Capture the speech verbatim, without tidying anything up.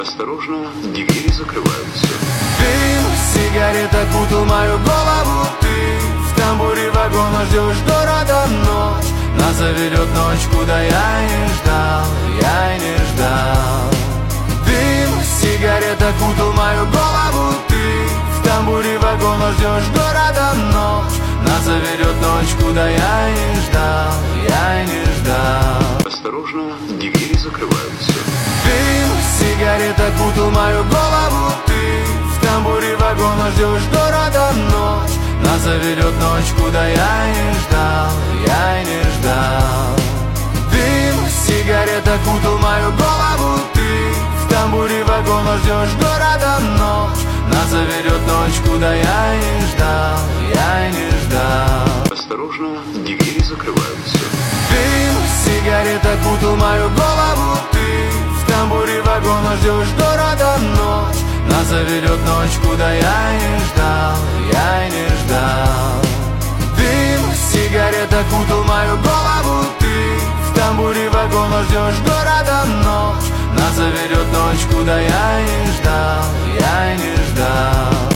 Осторожно, двери закрываются. Дым, сигарет окутал мою голову. Ты в тамбуре вагона ждешь города ночь. Нас заведет ночь, куда я не ждал, я не ждал. Дым, сигарет окутал мою голову. Ты в тамбуре вагона ждешь города ночь. Нас заведет ночь, куда я не ждал, я не ждал. Осторожно, двери закрываются. Дым, сигарет окутал мою голову. Ты в тамбуре вагона ждешь города ночь. Нас заведет ночь, куда я не ждал, я не ждал. Дым, сигарет окутал мою голову. Ты в тамбуре вагона ждешь города ночь. Нас заведет ночь, куда я не ждал, я не ждал. Осторожно, двери закрываются. Дым, сигарет окутал мою голову. Ты в тамбуре вагона ждешь города ночь. Нас заведет ночь, куда я не ждал, я не ждал. Дым, сигарет окутал мою голову. Ты в тамбуре вагона ждешь города ночь. Нас заведет ночь, куда я не ждал, я не ждал.